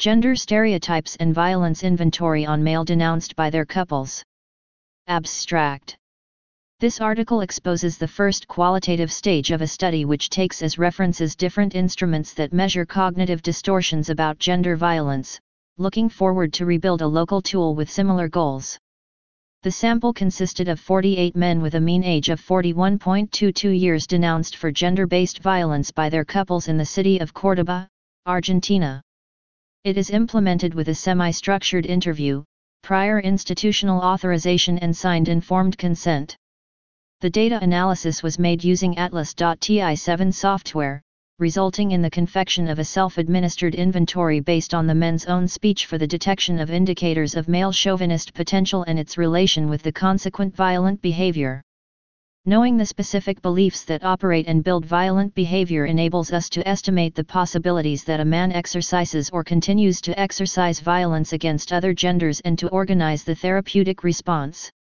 Gender stereotypes and violence inventory on male denounced by their couples. Abstract. This article exposes the first qualitative stage of a study which takes as references different instruments that measure cognitive distortions about gender violence, looking forward to rebuild a local tool with similar goals. The sample consisted of 48 men with a mean age of 41.22 years denounced for gender-based violence by their couples in the city of Córdoba, Argentina. It is implemented with a semi-structured interview, prior institutional authorization and signed informed consent. The data analysis was made using Atlas.ti7 software, resulting in the confection of a self-administered inventory based on the men's own speech for the detection of indicators of male chauvinist potential and its relation with the consequent violent behavior. Knowing the specific beliefs that operate and build violent behavior enables us to estimate the possibilities that a man exercises or continues to exercise violence against other genders and to organize the therapeutic response.